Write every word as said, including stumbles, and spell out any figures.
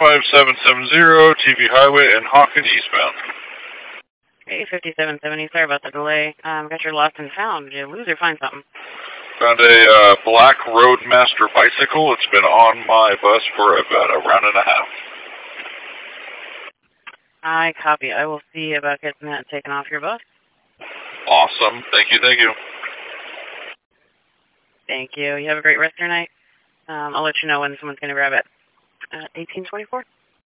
five seven seven zero, T V Highway and Hawkins eastbound. Okay, fifty-seven seventy, sorry about the delay. Um, got your lost and found. Did you lose or find something? Found a uh, black Roadmaster bicycle. It's been on my bus for about a round and a half. I copy. I will see about getting that taken off your bus. Awesome. Thank you, thank you. Thank you. You have a great rest of your night. Um, I'll let you know when someone's going to grab it. Uh, eighteen twenty-four?